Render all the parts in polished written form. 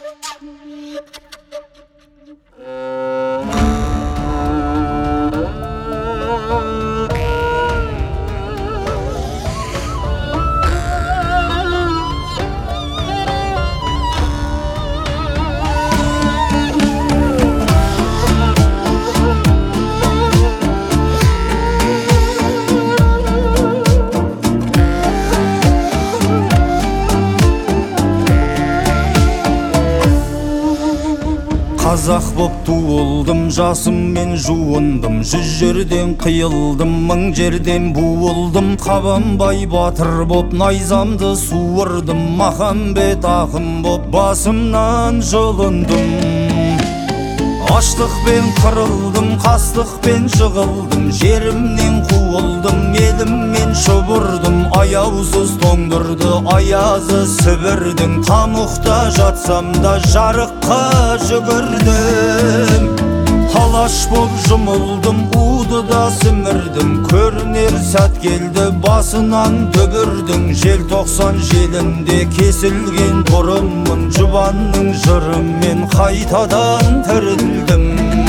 Қазақ боп туылдым, жасыммен жуындым, 100 жерден қиылдым, 1000 жерден буылдым. Қабанбай батыр боп найзамды суырдым, Махамбет ақын боп басымнан жұлындым. Аштықпен қырылдым, қастықпен жығылдым, жерімнен қуылдым, еліммен шұбырдым. Аяусыз тоңдырды аязы Сібірдің, тамұқта жатсам да жарыққа жүгірдім. Алаш боп жұмылдым, уды да сімірдім, көрінер сәт келді басынан дүбірдің. Желтоқсан желінде кесілген бұрыммын, жұбанның жырымен қайтадан тірілдім,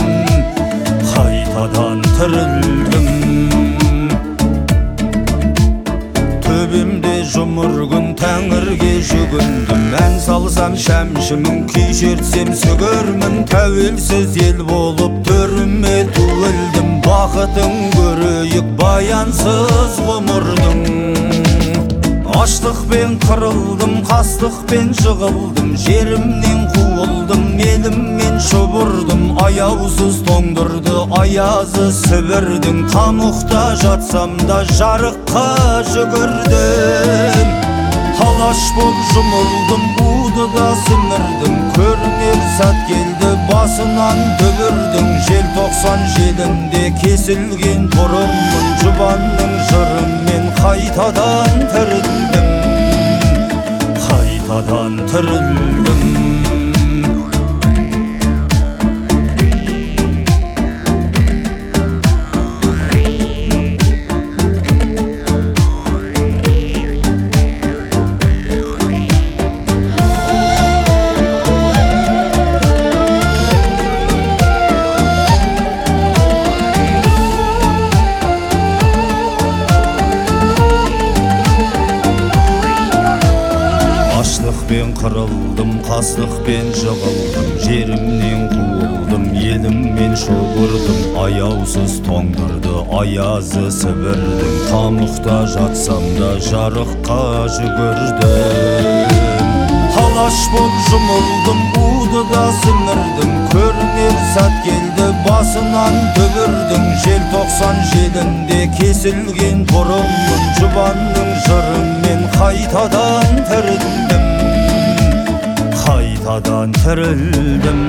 қайтадан тірілдім. Төбемде жұмыр күн тәңірге жүгіндім, ән салсам шәмшімін, күй шертсем сүгірмін. Тәуелсіз ел болып төріме туылдым, бақытын көрейік баянсыз ғұмырдың. Аштықпен қырылдым, қастықпен жығылдым, жерімнен қуылдым, еліммен шұбырдым. Аяусыз тоңдырды аязы Сібірдің, тамұқта жатсам да жарыққа жүгірдім. Алаш боп жұмылдым, уды да сімірдім, көрінер сәт келді басынан дүбірдің. Желтоқсан желінде кесілген бұрыммын, жұбанның жырымен қайтадан тірілдім, қайтадан тірілдім. Аштықпен қырылдым, қастықпен жығылдым, жерімнен қуылдым, еліммен шұбырдым. Аяусыз тоңдырды аязы Сібірдің, тамұқта жатсам да жарыққа жүгірдім. Алаш боп жұмылдым, уды да сімірдім, көрінер сәт келді басынан дүбірдің. Желтоқсан желінде кесілген бұрыммын, жұбанның жырымен қайтадан тірілдім, қайтадан тірілдім.